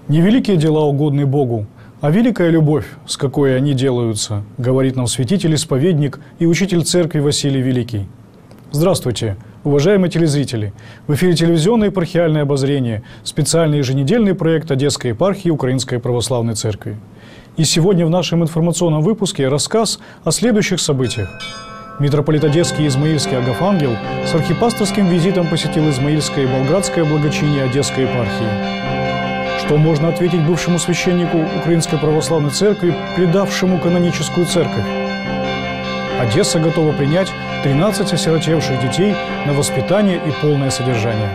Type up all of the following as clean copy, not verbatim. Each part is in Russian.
Не великие дела угодны Богу, а великая любовь, с какой они делаются, говорит нам святитель-исповедник и учитель церкви Василий Великий. Здравствуйте, уважаемые телезрители! В эфире телевизионное епархиальное обозрение, специальный еженедельный проект Одесской епархии Украинской Православной Церкви. И сегодня в нашем информационном выпуске рассказ о следующих событиях. Митрополит Одесский и Измаильский Агафангел с архипасторским визитом посетил Измаильское и Болградское благочиние Одесской епархии. Что можно ответить бывшему священнику Украинской Православной Церкви, предавшему каноническую церковь? Одесса готова принять 13 осиротевших детей на воспитание и полное содержание.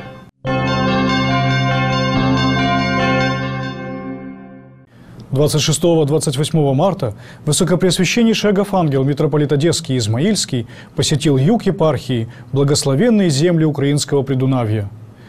– 26-28 марта Высокопреосвященнейший Агафангел, митрополит Одесский и Измаильский, посетил юг епархии, благословенные земли украинского Придунавья.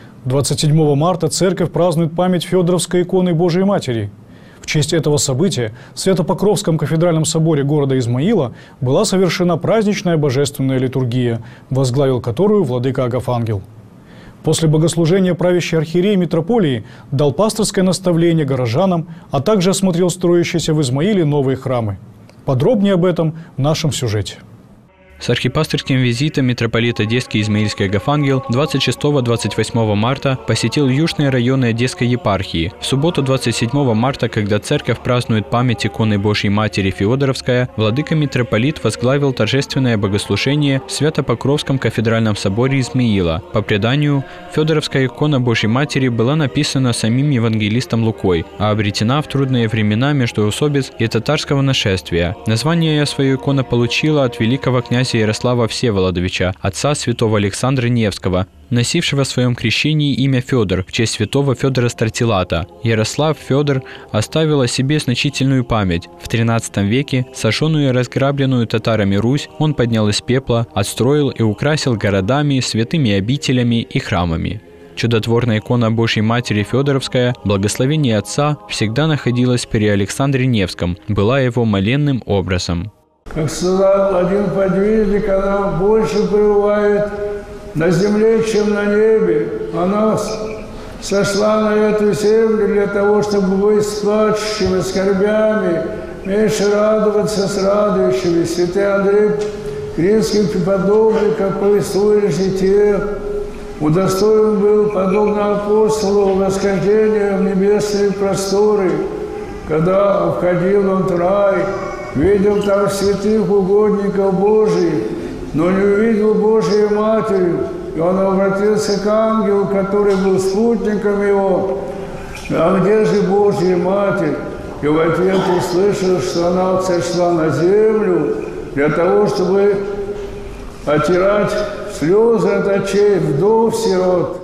27 марта церковь празднует память Федоровской иконы Божией Матери. В честь этого события в Свято-Покровском кафедральном соборе города Измаила была совершена праздничная божественная литургия, возглавил которую владыка Агафангел. После богослужения правящий архиерей митрополии дал пасторское наставление горожанам, а также осмотрел строящиеся в Измаиле новые храмы. Подробнее об этом в нашем сюжете. С архипасторским визитом митрополит Одесский и Измаильский Агафангел 26-28 марта посетил южные районы Одесской епархии. В субботу 27 марта, когда церковь празднует память иконы Божьей Матери Феодоровская, владыка митрополит возглавил торжественное богослужение в Свято-Покровском кафедральном соборе Измаила. По преданию, Феодоровская икона Божьей Матери была написана самим евангелистом Лукой, а обретена в трудные времена междоусобиц и татарского нашествия. Название своей икона получила от великого князя Ярослава Всеволодовича, отца святого Александра Невского, носившего в своем крещении имя Федор в честь святого Федора Стратилата. Ярослав Федор оставил о себе значительную память. В XIII веке сожженную и разграбленную татарами Русь он поднял из пепла, отстроил и украсил городами, святыми обителями и храмами. Чудотворная икона Божьей Матери Федоровская, благословение Отца, всегда находилась при Александре Невском, была его моленным образом. Как сказал один подвижник, она больше пребывает на земле, чем на небе. Она сошла на эту землю для того, чтобы быть с плачущими, скорбями, меньше радоваться с радующими. Святый Андрей Кринский преподобный, как повествует житие, удостоен был, подобно апостолу, восхождения в небесные просторы. Когда входил он в рай, видел там святых угодников Божьих, но не увидел Божию Матерь. И он обратился к ангелу, который был спутником его. А где же Божья Матерь? И в ответ услышал, что она сошла на землю для того, чтобы отирать слезы от очей вдов-сирот.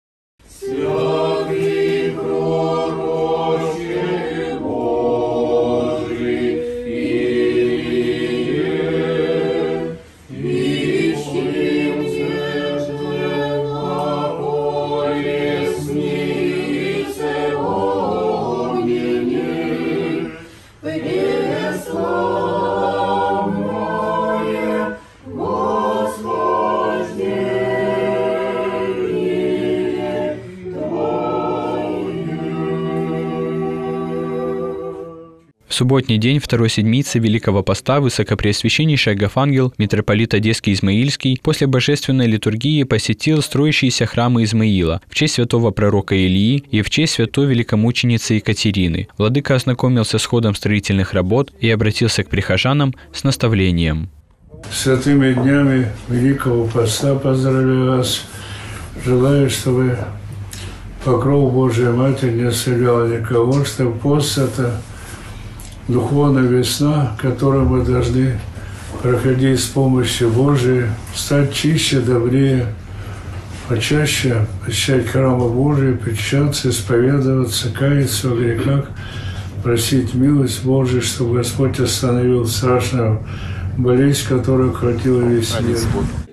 В субботний день второй седмицы Великого Поста Высокопреосвященнейший Агафангел, митрополит Одесский и Измаильский, после божественной литургии посетил строящиеся храмы Измаила в честь святого пророка Илии и в честь святой великомученицы Екатерины. Владыка ознакомился с ходом строительных работ и обратился к прихожанам с наставлением. Святыми днями Великого Поста поздравляю вас. Желаю, чтобы покров Божией Матери не оставлял никого, чтобы пост – это духовная весна, которую мы должны проходить с помощью Божией, стать чище, добрее, почаще посещать храмы Божии, причащаться, исповедоваться, каяться в грехах, просить милость Божию, чтобы Господь остановил страшную болезнь, которая охватила весь мир.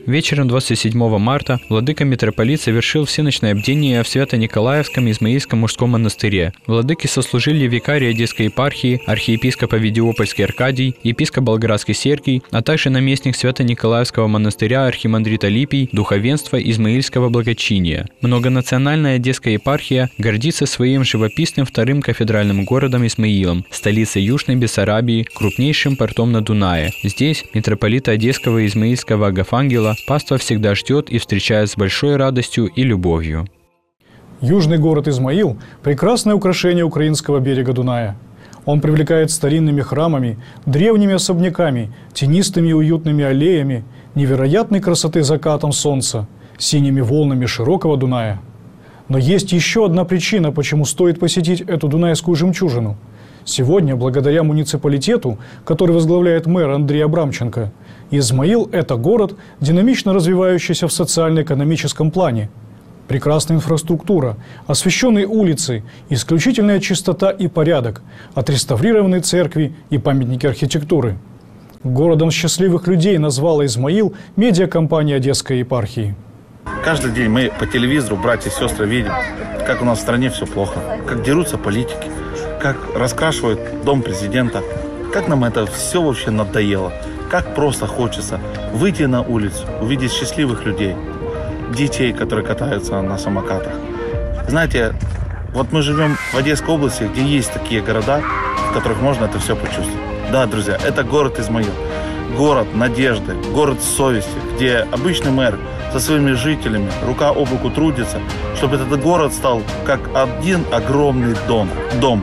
Вечером 27 марта владыка митрополит совершил всеночное бдение в Свято-Николаевском Измаильском мужском монастыре. Владыки сослужили викарий Одесской епархии, архиепископ Овидиопольский Аркадий, епископ Болградский Сергий, а также наместник Свято-Николаевского монастыря архимандрит Алипий, духовенство Измаильского благочиния. Многонациональная Одесская епархия гордится своим живописным вторым кафедральным городом Измаилом, столицей Южной Бессарабии, крупнейшим портом на Дунае. Здесь митрополита Одесского и Измаильского Агафангела паства всегда ждет и встречает с большой радостью и любовью. Южный город Измаил – прекрасное украшение украинского берега Дуная. Он привлекает старинными храмами, древними особняками, тенистыми и уютными аллеями, невероятной красоты закатом солнца, синими волнами широкого Дуная. Но есть еще одна причина, почему стоит посетить эту дунайскую жемчужину. Сегодня, благодаря муниципалитету, который возглавляет мэр Андрей Абрамченко, Измаил – это город, динамично развивающийся в социально-экономическом плане. Прекрасная инфраструктура, освещенные улицы, исключительная чистота и порядок, отреставрированные церкви и памятники архитектуры. Городом счастливых людей назвала Измаил медиакомпания Одесской епархии. Каждый день мы по телевизору, братья и сестры, видим, как у нас в стране все плохо, как дерутся политики, как раскрашивают дом президента, как нам это все вообще надоело, как просто хочется выйти на улицу, увидеть счастливых людей, детей, которые катаются на самокатах. Знаете, вот мы живем в Одесской области, где есть такие города, в которых можно это все почувствовать. Да, друзья, это город Измаил, город надежды, город совести, где обычный мэр со своими жителями рука об руку трудится, чтобы этот город стал как один огромный дом.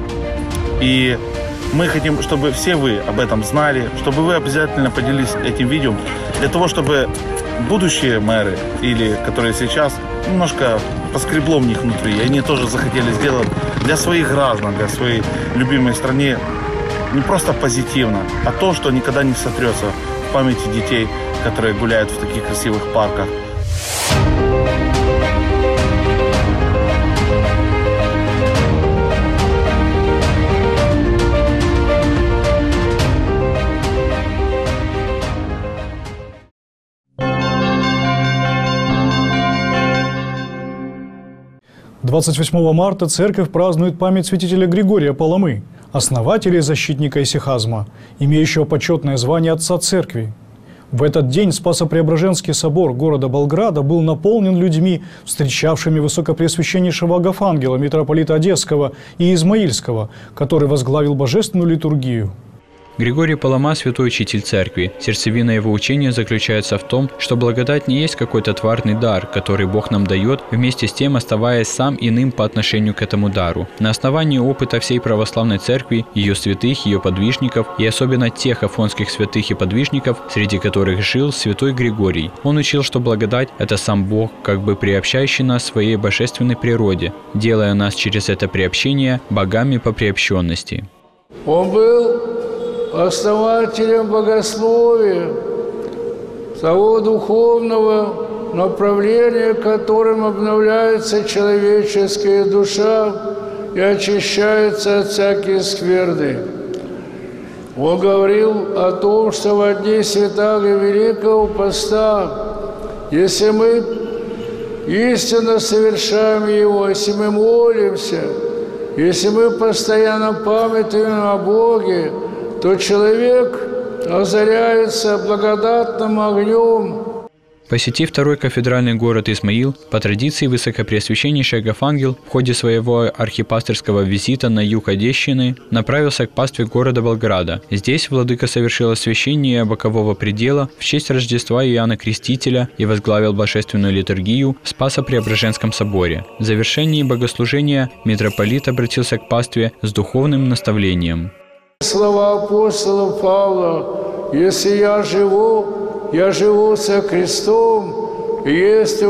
И мы хотим, чтобы все вы об этом знали, чтобы вы обязательно поделились этим видео, для того, чтобы будущие мэры, или которые сейчас, немножко поскребло в них внутри, и они тоже захотели сделать для своих граждан, для своей любимой страны не просто позитивно, а то, что никогда не сотрется в памяти детей, которые гуляют в таких красивых парках. – 28 марта церковь празднует память святителя Григория Паламы, основателя и защитника исихазма, имеющего почетное звание отца церкви. В этот день Спасо-Преображенский собор города Болграда был наполнен людьми, встречавшими высокопреосвященнейшего Агафангела, митрополита Одесского и Измаильского, который возглавил божественную литургию. Григорий Палама – святой учитель церкви. Сердцевина его учения заключается в том, что благодать не есть какой-то тварный дар, который Бог нам дает, вместе с тем оставаясь сам иным по отношению к этому дару. На основании опыта всей православной церкви, ее святых, ее подвижников и особенно тех афонских святых и подвижников, среди которых жил святой Григорий. Он учил, что благодать – это сам Бог, как бы приобщающий нас своей божественной природе, делая нас через это приобщение богами по приобщенности. Он был основателем богословия, того духовного направления, которым обновляется человеческая душа и очищается от всякой скверны. Он говорил о том, что во дни Святаго Великого Поста, если мы истинно совершаем его, если мы молимся, если мы постоянно памятуем о Боге, то человек озаряется благодатным огнем. Посетив второй кафедральный город Измаил, по традиции высокопреосвященнейший Агафангел в ходе своего архипастырского визита на юг Одещины направился к пастве города Болграда. Здесь владыка совершил освящение бокового предела в честь Рождества Иоанна Крестителя и возглавил божественную литургию в Спасо-Преображенском соборе. В завершении богослужения митрополит обратился к пастве с духовным наставлением. Слова апостола Павла: «Если я живу со Христом, и если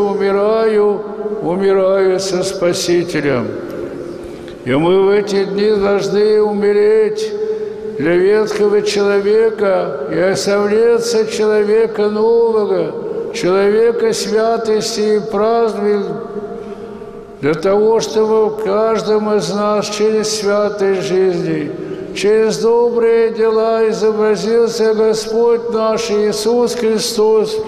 умираю со Спасителем». И мы в эти дни должны умереть для ветхого человека и осовлеться человека нового, человека святости и празднования, для того, чтобы в каждом из нас через святость жизни, через добрые дела изобразился Господь наш Иисус Христос,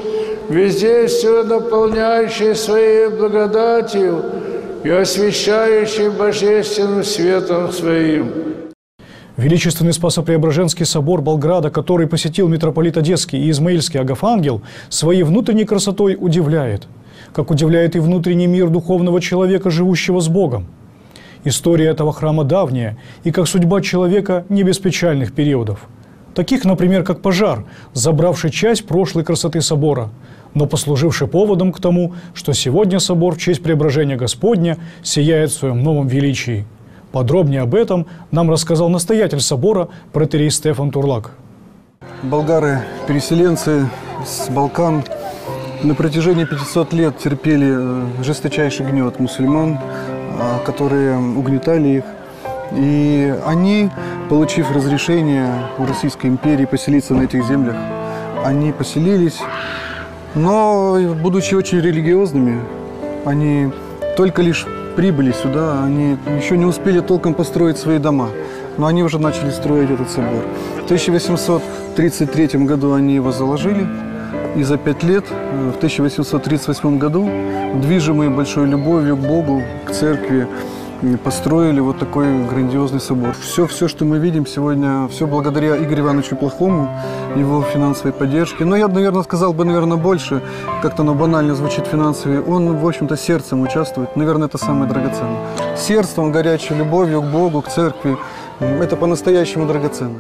везде все наполняющий Своей благодатью и освещающий божественным светом Своим. Величественный Спасо-Преображенский собор Болграда, который посетил митрополит Одесский и Измаильский Агафангел, своей внутренней красотой удивляет, как удивляет и внутренний мир духовного человека, живущего с Богом. История этого храма давняя, и как судьба человека не без печальных периодов. Таких, например, как пожар, забравший часть прошлой красоты собора, но послуживший поводом к тому, что сегодня собор в честь Преображения Господня сияет в своем новом величии. Подробнее об этом нам рассказал настоятель собора протоиерей Стефан Турлак. Болгары, переселенцы с Балкан, на протяжении 500 лет терпели жесточайший гнет мусульман, которые угнетали их. И они, получив разрешение у Российской империи поселиться на этих землях, они поселились, но, будучи очень религиозными, они только лишь прибыли сюда, они еще не успели толком построить свои дома, но они уже начали строить этот собор. В 1833 году они его заложили, и за 5 лет, в 1838 году, движимые большой любовью к Богу, к церкви, построили вот такой грандиозный собор. Все, что мы видим сегодня, все благодаря Игорю Ивановичу Плохому, его финансовой поддержке. Но я, наверное, сказал бы, больше, как-то оно банально звучит финансовый. Он, в общем-то, сердцем участвует. Наверное, это самое драгоценное. Сердцем, горячей любовью к Богу, к церкви. Это по-настоящему драгоценно.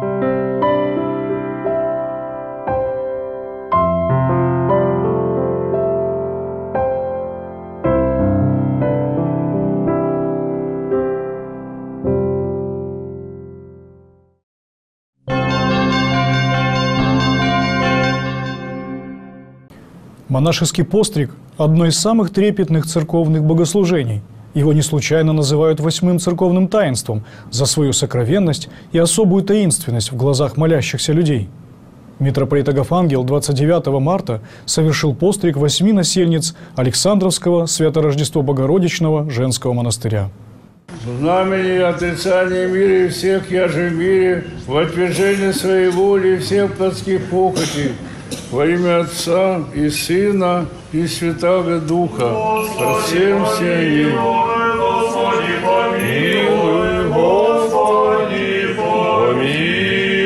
Монашеский постриг – одно из самых трепетных церковных богослужений. Его не случайно называют 8-м церковным таинством за свою сокровенность и особую таинственность в глазах молящихся людей. Митрополит Агафангел 29 марта совершил постриг 8 насельниц Александровского Свято-Рождество-Богородичного женского монастыря. В знамени отрицания мира и всех яже в мире, в отвержении своей воли и всех плотских похотей, во имя Отца и Сына и Святаго Духа, по всем все они. Господи, помилуй, Господи, помилуй.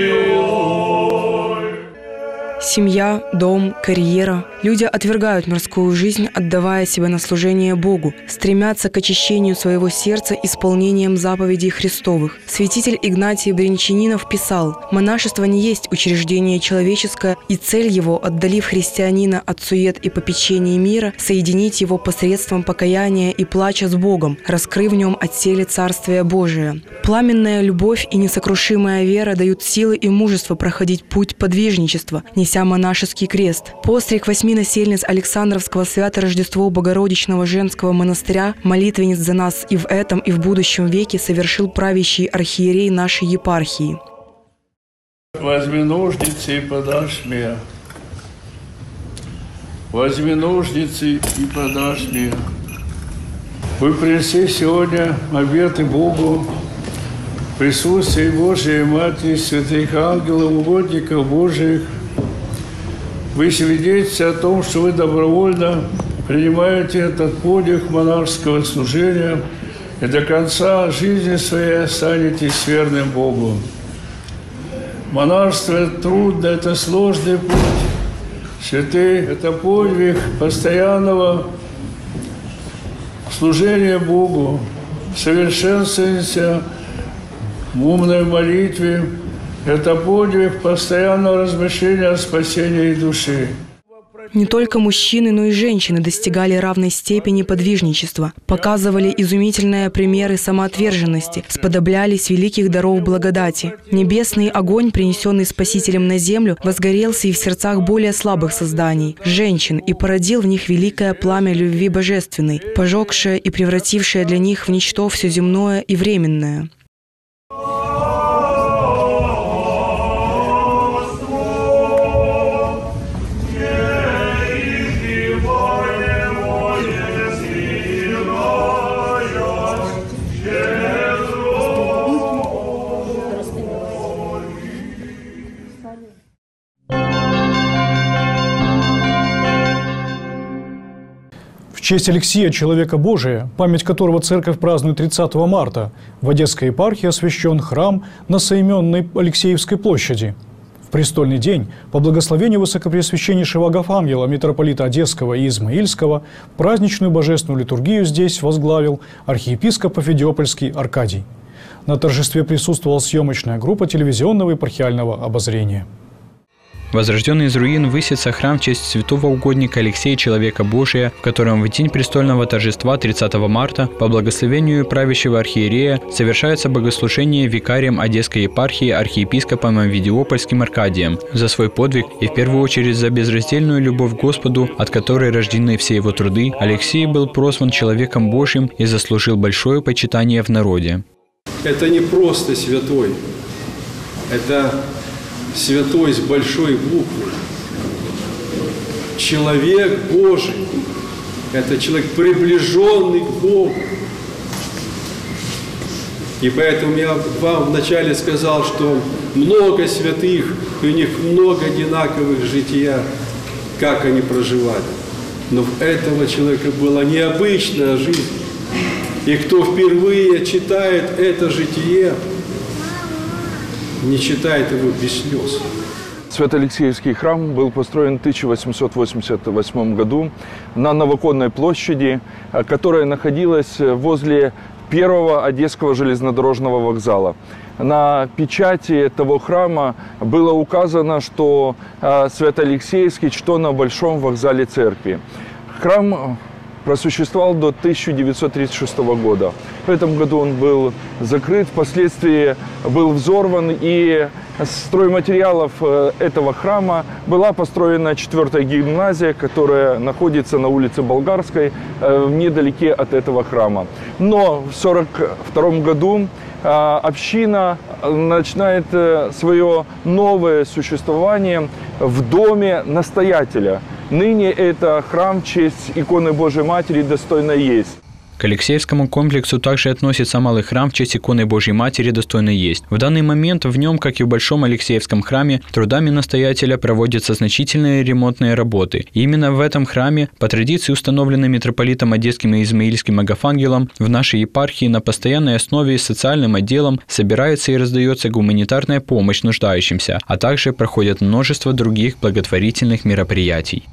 Семья, дом, карьера. Люди отвергают мирскую жизнь, отдавая себя на служение Богу, стремятся к очищению своего сердца исполнением заповедей Христовых. Святитель Игнатий Брянчанинов писал: «Монашество не есть учреждение человеческое, и цель его, отдалив христианина от сует и попечений мира, соединить его посредством покаяния и плача с Богом, раскрыв в нем отселе Царствия Божия. Пламенная любовь и несокрушимая вера дают силы и мужество проходить путь подвижничества, неся монашеский крест. Постриг 8 насельниц Александровского Свято-Рождество-Богородичного женского монастыря, молитвенниц за нас и в этом, и в будущем веке, совершил правящий архиерей нашей епархии. Возьми ножницы и подашь мне. Возьми ножницы и подашь мне. Вы принесли сегодня обеты Богу, присутствие Божией Матери, святых ангелов, угодников Божиих. Вы свидетельствуете о том, что вы добровольно принимаете этот подвиг монашеского служения и до конца жизни своей останетесь верным Богу. Монашество – это трудно, это сложный путь. Святые – это подвиг постоянного служения Богу, совершенствуемся в умной молитве. Это подвиг постоянного размышления о спасении души. Не только мужчины, но и женщины достигали равной степени подвижничества, показывали изумительные примеры самоотверженности, сподоблялись великих даров благодати. Небесный огонь, принесенный Спасителем на землю, возгорелся и в сердцах более слабых созданий – женщин, и породил в них великое пламя любви божественной, пожегшее и превратившее для них в ничто все земное и временное. честь Алексия, человека Божия, память которого церковь празднует 30 марта, в Одесской епархии освящен храм на Соименной Алексеевской площади. В престольный день по благословению высокопреосвященнейшего Агафангела, митрополита Одесского и Измаильского, праздничную божественную литургию здесь возглавил архиепископ Авдеопольский Аркадий. На торжестве присутствовала съемочная группа телевизионного епархиального обозрения. Возрожденный из руин высится храм в честь святого угодника Алексея, человека Божия, в котором в день престольного торжества 30 марта по благословению правящего архиерея совершается богослужение викарием Одесской епархии архиепископом Авдеопольским Аркадием за свой подвиг и в первую очередь за безраздельную любовь к Господу, от которой рождены все его труды. Алексей был прозван человеком Божьим и заслужил большое почитание в народе. Это не просто святой, это святой с большой буквы. Человек Божий. Это человек, приближенный к Богу. И поэтому я вам вначале сказал, что много святых, и у них много одинаковых жития, как они проживали. Но у этого человека была необычная жизнь. И кто впервые читает это житие, не читает его без слез. Свято-Алексеевский храм был построен в 1888 году на Новоконной площади, которая находилась возле первого Одесского железнодорожного вокзала. На печати этого храма было указано, что Свято-Алексеевский чтен на Большом вокзале церкви. Храм просуществовал до 1936 года. В этом году он был закрыт, впоследствии был взорван, и из стройматериалов этого храма была построена 4-я гимназия, которая находится на улице Болгарской, недалеке от этого храма. Но в 1942 году община начинает свое новое существование в доме настоятеля. Ныне это храм в честь иконы Божией Матери «Достойно есть». К Алексеевскому комплексу также относится малый храм в честь иконы Божьей Матери «Достойно есть». В данный момент в нем, как и в Большом Алексеевском храме, трудами настоятеля проводятся значительные ремонтные работы. И именно в этом храме, по традиции установленной митрополитом Одесским и Измаильским Агафангелом, в нашей епархии на постоянной основе с социальным отделом собирается и раздается гуманитарная помощь нуждающимся, а также проходят множество других благотворительных мероприятий.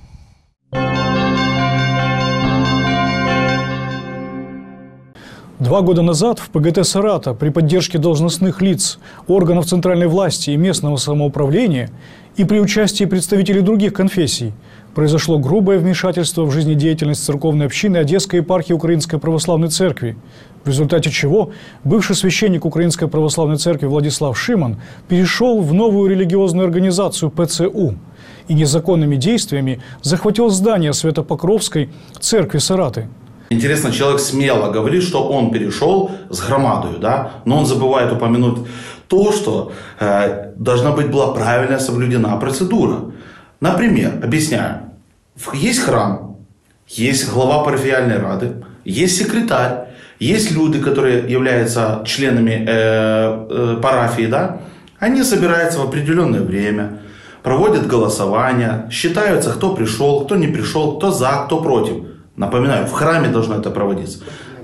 2 года назад в ПГТ «Сарата» при поддержке должностных лиц, органов центральной власти и местного самоуправления и при участии представителей других конфессий произошло грубое вмешательство в жизнедеятельность церковной общины Одесской епархии Украинской Православной Церкви, в результате чего бывший священник Украинской Православной Церкви Владислав Шиман перешел в новую религиозную организацию ПЦУ и незаконными действиями захватил здание Свято-Покровской церкви Сараты. Интересно, человек смело говорит, что он перешел с громадою, да? Но он забывает упомянуть то, что должна быть была правильно соблюдена процедура. Например, объясняю, есть храм, есть глава парафиальной рады, есть секретарь, есть люди, которые являются членами парафии, да? Они собираются в определенное время, проводят голосование, считаются, кто пришел, кто не пришел, кто за, кто против. Напоминаю, в храме должно это проводиться.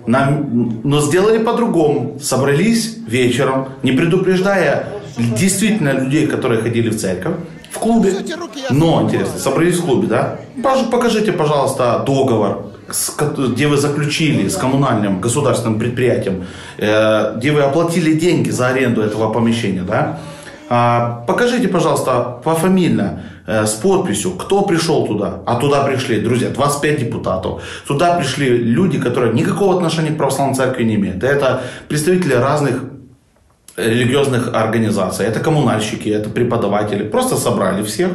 Но сделали по-другому. Собрались вечером, не предупреждая действительно людей, которые ходили в церковь, в клубе. Но, интересно, собрались в клубе, да? Покажите, пожалуйста, договор, где вы заключили с коммунальным государственным предприятием, где вы оплатили деньги за аренду этого помещения, да? Покажите, пожалуйста, пофамильно, с подписью, кто пришел туда. А туда пришли, друзья, 25 депутатов. Туда пришли люди, которые никакого отношения к православной церкви не имеют. Это представители разных религиозных организаций. Это коммунальщики, это преподаватели. Просто собрали всех.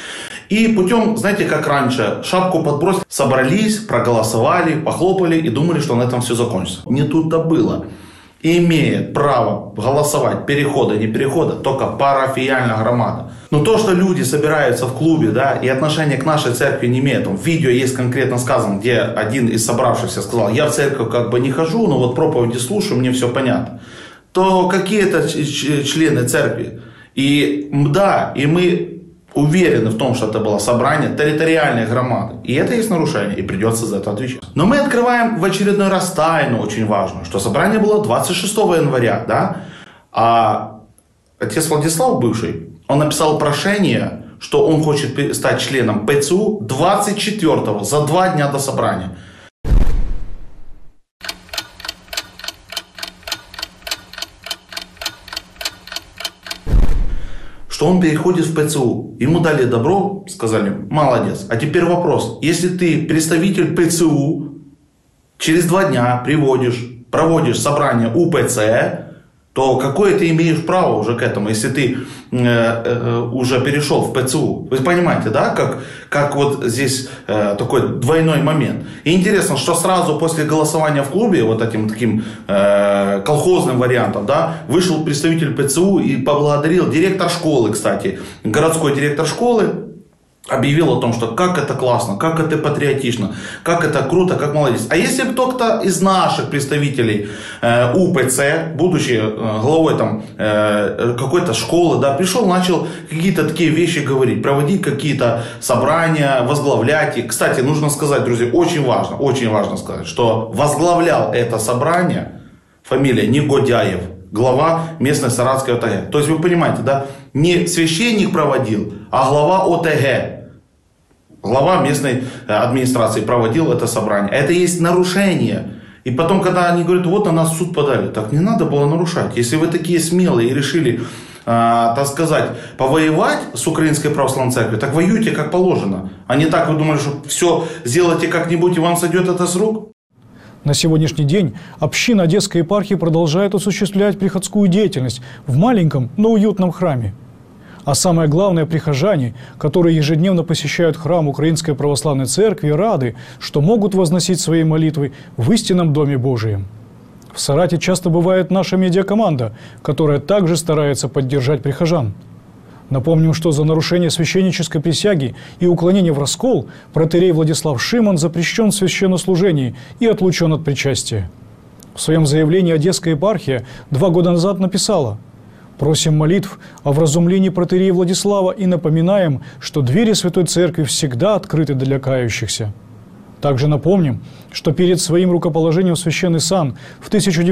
И путем, знаете, как раньше, шапку подбросили, собрались, проголосовали, похлопали и думали, что на этом все закончится. Не тут-то было. Имеет право голосовать перехода, не перехода, только парафиальная громада. Но то, что люди собираются в клубе, да, и отношения к нашей церкви не имеют. В видео есть конкретно сказано, где один из собравшихся сказал: я в церковь как бы не хожу, но вот проповеди слушаю, мне все понятно. То какие это члены церкви? И да, и мы уверены в том, что это было собрание территориальной громады. И это есть нарушение, и придется за это отвечать. Но мы открываем в очередной раз тайну очень важную, что собрание было 26 января, да? А отец Владислав, бывший, он написал прошение, что он хочет стать членом ПЦУ 24-го, за 2 дня до собрания. Что он переходит в ПЦУ. Ему дали добро, сказали, молодец. А теперь вопрос. Если ты представитель ПЦУ, через 2 дня проводишь собрание УПЦ, то какое ты имеешь право уже к этому, если ты уже перешел в ПЦУ? Вы понимаете, да, как вот здесь такой двойной момент. И интересно, что сразу после голосования в клубе, вот этим таким колхозным вариантом, да, вышел представитель ПЦУ и поблагодарил директор школы, кстати, городской директор школы, объявил о том, что как это классно, как это патриотично, как это круто, как молодец. А если бы кто-то из наших представителей УПЦ, будучи главой там, какой-то школы, да, пришел, начал какие-то такие вещи говорить, проводить какие-то собрания, возглавлять. И, кстати, нужно сказать, друзья, очень важно сказать, что возглавлял это собрание фамилия Негодяев, глава местной Саратской ОТГ. То есть вы понимаете, да, не священник проводил, а глава ОТГ, глава местной администрации проводил это собрание. Это есть нарушение. И потом, когда они говорят, вот на нас в суд подали, так не надо было нарушать. Если вы такие смелые и решили, так сказать, повоевать с Украинской Православной Церковью, так воюйте как положено. А не так вы думали, что все сделайте как-нибудь и вам сойдет это с рук? На сегодняшний день община Одесской епархии продолжает осуществлять приходскую деятельность в маленьком, но уютном храме. А самое главное, прихожане, которые ежедневно посещают храм Украинской Православной Церкви, рады, что могут возносить свои молитвы в истинном Доме Божием. В Сарате часто бывает наша медиакоманда, которая также старается поддержать прихожан. Напомним, что за нарушение священнической присяги и уклонение в раскол протоиерей Владислав Шимон запрещен в священнослужении и отлучен от причастия. В своем заявлении Одесская епархия 2 года назад написала: «Просим молитв о вразумлении протоиерея Владислава и напоминаем, что двери Святой Церкви всегда открыты для кающихся». Также напомним, что перед своим рукоположением в священный сан в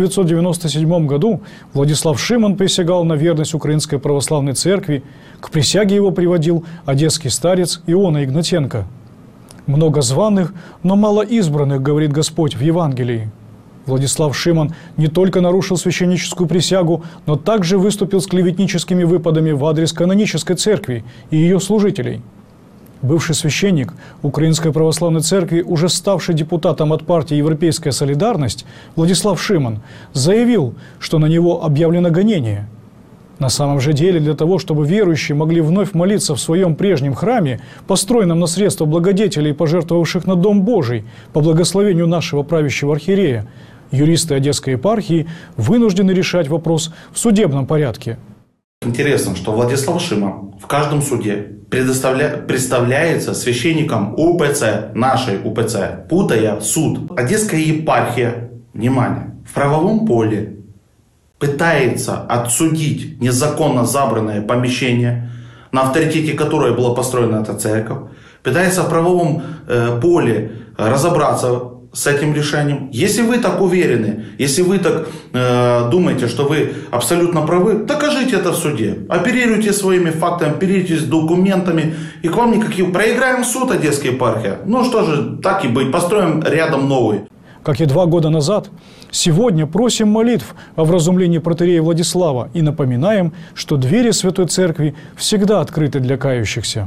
1997 году Владислав Шимон присягал на верность Украинской Православной Церкви. К присяге его приводил одесский старец Иона Игнатенко. «Много званых, но мало избранных, говорит Господь в Евангелии». Владислав Шимон не только нарушил священническую присягу, но также выступил с клеветническими выпадами в адрес канонической церкви и ее служителей. Бывший священник Украинской Православной Церкви, уже ставший депутатом от партии «Европейская солидарность», Владислав Шимон заявил, что на него объявлено гонение. На самом же деле, для того, чтобы верующие могли вновь молиться в своем прежнем храме, построенном на средства благодетелей, пожертвовавших на Дом Божий, по благословению нашего правящего архиерея, юристы Одесской епархии вынуждены решать вопрос в судебном порядке. Интересно, что Владислав Шимон в каждом суде представляется священником УПЦ, нашей УПЦ, путая суд. Одесская епархия, внимание, в правовом поле пытается отсудить незаконно забранное помещение, на авторитете которое была построена эта церковь, пытается в правовом поле разобраться с этим решением. Если вы так уверены, если вы так думаете, что вы абсолютно правы, докажите это в суде. Оперируйте своими фактами, оперируйтесь документами, и к вам никаких... Проиграем суд, Одесская епархия. Ну что же, так и быть, построим рядом новый. Как и 2 года назад, сегодня просим молитв о вразумлении протоиерея Владислава и напоминаем, что двери Святой Церкви всегда открыты для кающихся.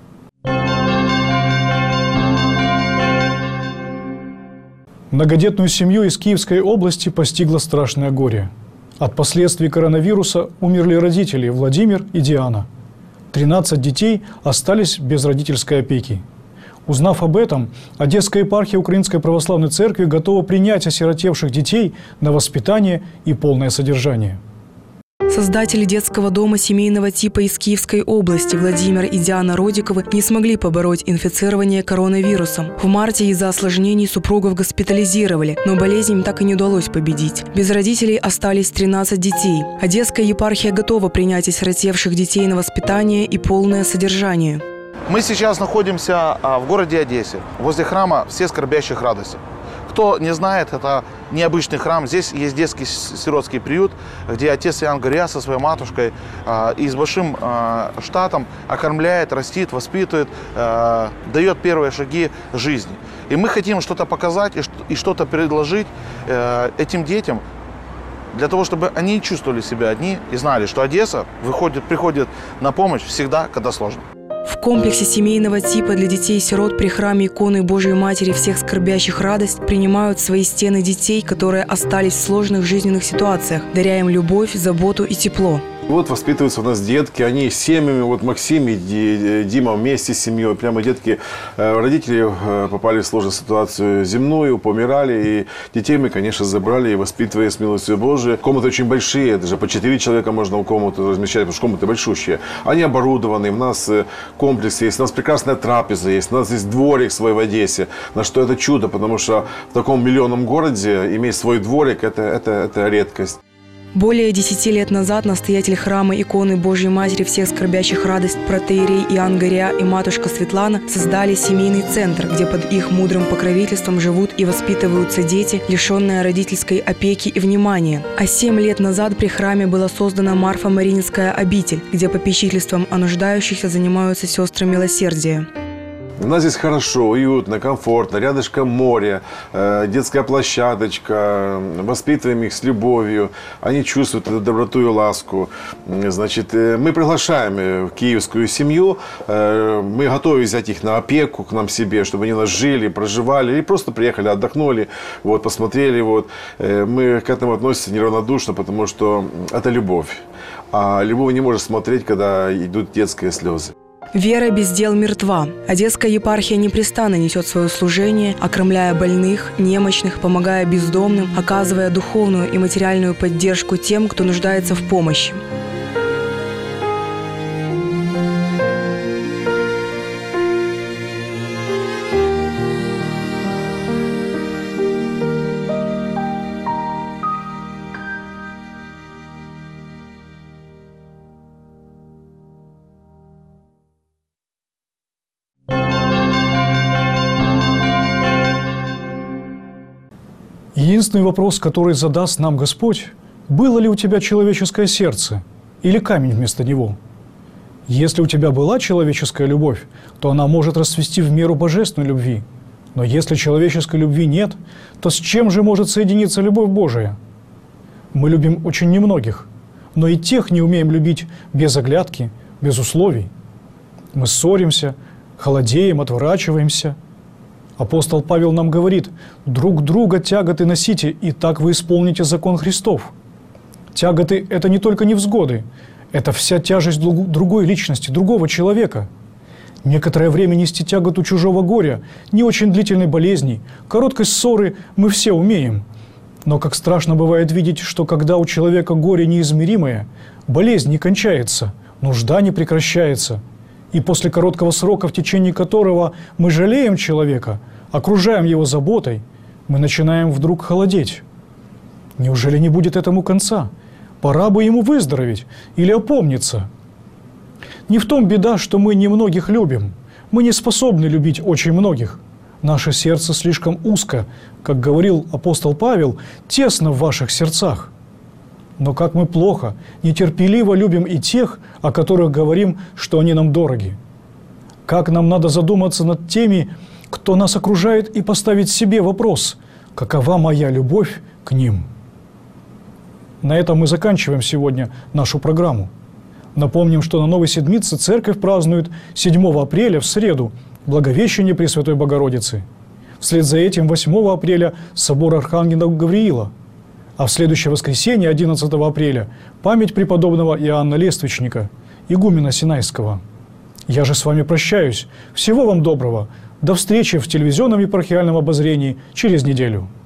Многодетную семью из Киевской области постигло страшное горе. От последствий коронавируса умерли родители Владимир и Диана. 13 детей остались без родительской опеки. Узнав об этом, Одесская епархия Украинской Православной Церкви готова принять осиротевших детей на воспитание и полное содержание. Создатели детского дома семейного типа из Киевской области Владимир и Диана Родиковы не смогли побороть инфицирование коронавирусом. В марте из-за осложнений супругов госпитализировали, но болезнь им так и не удалось победить. Без родителей остались 13 детей. Одесская епархия готова принять осиротевших детей на воспитание и полное содержание. Мы сейчас находимся в городе Одессе, возле храма «Все скорбящих радости». Кто не знает, это необычный храм. Здесь есть детский сиротский приют, где отец Иоанн Гория со своей матушкой и с большим штатом окормляет, растит, воспитывает, дает первые шаги жизни. И мы хотим что-то показать и что-то предложить этим детям, для того, чтобы они чувствовали себя одни и знали, что Одесса приходит на помощь всегда, когда сложно. В комплексе семейного типа для детей-сирот при храме иконы Божией Матери всех скорбящих радость принимают в свои стены детей, которые остались в сложных жизненных ситуациях, даря им любовь, заботу и тепло. Вот воспитываются у нас детки, они с семьями, вот Максим и Дима вместе с семьей. Прямо детки, родители попали в сложную ситуацию земную, помирали. И детей мы, конечно, забрали и воспитывая с милостью Божией. Комнаты очень большие, даже по 4 человека можно в комнату размещать, потому что комнаты большущие. Они оборудованы, у нас комплекс есть, у нас прекрасная трапеза есть, у нас есть дворик свой в Одессе. На что это чудо, потому что в таком миллионном городе иметь свой дворик – это редкость. Более 10 лет назад настоятель храма иконы Божьей Матери всех скорбящих радость протоиерей Иоанн Гория и матушка Светлана создали семейный центр, где под их мудрым покровительством живут и воспитываются дети, лишенные родительской опеки и внимания. А 7 лет назад при храме была создана Марфа-Марининская обитель, где попечительством о нуждающихся занимаются сестры милосердия. У нас здесь хорошо, уютно, комфортно, рядышком море, детская площадочка, воспитываем их с любовью, они чувствуют эту доброту и ласку. Значит, мы приглашаем в киевскую семью, мы готовы взять их на опеку к нам себе, чтобы они у нас жили, проживали, или просто приехали, отдохнули, вот, посмотрели. Вот. Мы к этому относимся неравнодушно, потому что это любовь. А любовь не может смотреть, когда идут детские слезы. Вера без дел мертва. Одесская епархия непрестанно несет свое служение, окормляя больных, немощных, помогая бездомным, оказывая духовную и материальную поддержку тем, кто нуждается в помощи. Единственный вопрос, который задаст нам Господь: было ли у тебя человеческое сердце или камень вместо него? Если у тебя была человеческая любовь, то она может расцвести в меру божественной любви. Но если человеческой любви нет, то с чем же может соединиться любовь Божия? Мы любим очень немногих, но и тех не умеем любить без оглядки, без условий. Мы ссоримся, холодеем, отворачиваемся. Апостол Павел нам говорит: друг друга тяготы носите, и так вы исполните закон Христов. Тяготы – это не только невзгоды, это вся тяжесть другой личности, другого человека. Некоторое время нести тяготу чужого горя, не очень длительной болезни, короткой ссоры мы все умеем. Но как страшно бывает видеть, что когда у человека горе неизмеримое, болезнь не кончается, нужда не прекращается. И после короткого срока, в течение которого мы жалеем человека, окружаем его заботой, мы начинаем вдруг холодеть. Неужели не будет этому конца? Пора бы ему выздороветь или опомниться. Не в том беда, что мы немногих любим. Мы не способны любить очень многих. Наше сердце слишком узко, как говорил апостол Павел, тесно в ваших сердцах. Но как мы плохо, нетерпеливо любим и тех, о которых говорим, что они нам дороги. Как нам надо задуматься над теми, кто нас окружает, и поставить себе вопрос: какова моя любовь к ним? На этом мы заканчиваем сегодня нашу программу. Напомним, что на Новой Седмице Церковь празднует 7 апреля в среду Благовещение Пресвятой Богородицы. Вслед за этим 8 апреля собор Архангела Гавриила. А в следующее воскресенье, 11 апреля, память преподобного Иоанна Лествичника, игумена Синайского. Я же с вами прощаюсь. Всего вам доброго. До встречи в телевизионном епархиальном обозрении через неделю.